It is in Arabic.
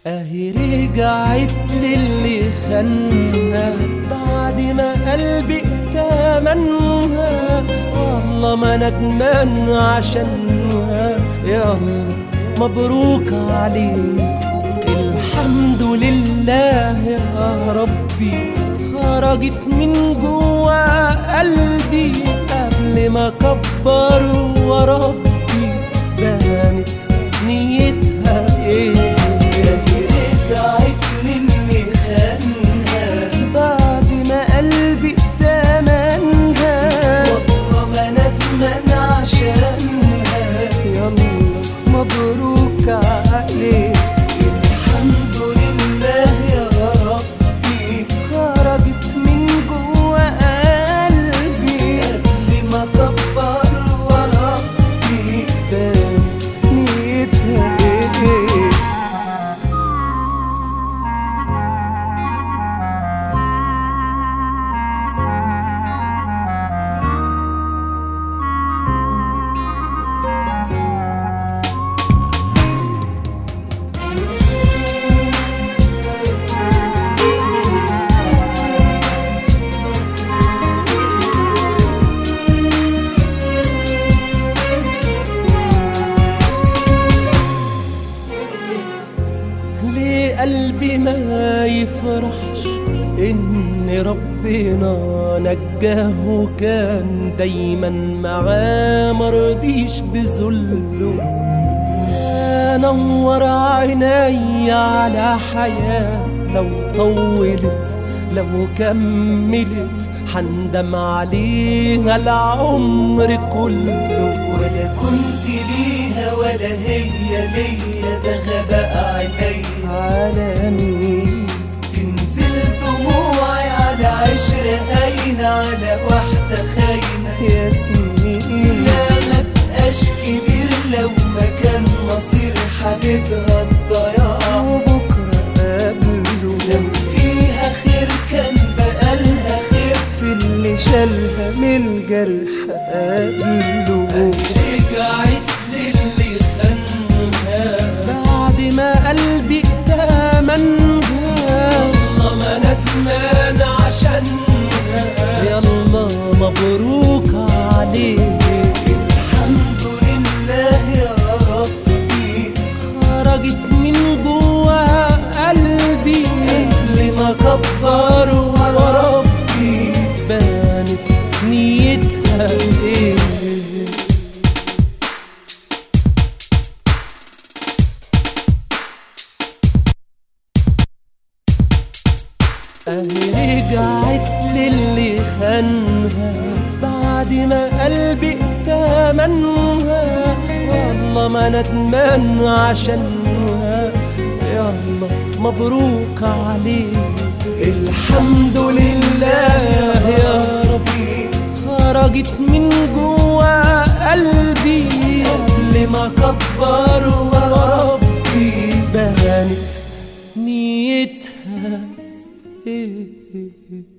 اهي رجعت للي خانها بعد ما قلبي ائتمنها، والله ما ندمان عشانها، يلا مبروك عليك. الحمد لله يا ربي خرجت من جوا قلبي قبل ما كبر وربي بانت نيتها ايه. رجعت للي خانها بعد ما قلبي ائتمنها، والله ما ندمان عشانها، يلا مبروك عليك. الحمد لله يا ربي خرجت من جوا قلبي قبل ما كبر وربي بانت نيتها ايه. ليه قلبي ما يفرحش إن ربنا نجاه وكان دايما معاه مرضيش بذله. نور عيني على حياة لو طولت لو كملت حندم عليها العمر كله. ولا كنت ليها ولا هي ليا، ده غباء عيني على مين. تنزل دموعي على عشرة هاينة على واحدة خاينة يا سنين. لا ما بقاش كبير لو ما كان مصير حبيبها الضياع وبكرة قبله. لو فيها خير كان بقالها خير في اللي شالها من الجرح قبله. رجعت للي خانها بعد ما قلبي ائتمنها، والله ما ندمان عشانها، يلا مبروك عليك. الحمد لله يا ربي خرجت من جوا قلبي قبل ما كبر وربي بانت نيتها ايه. اهي رجعت للي خانها بعد ما قلبي ائتمنها، والله ما ندمان عشانها، يلا مبروك عليك. الحمد لله يا ربي خرجت من جوا قلبي قبل ما كبر وربي بانت نيتها ايه.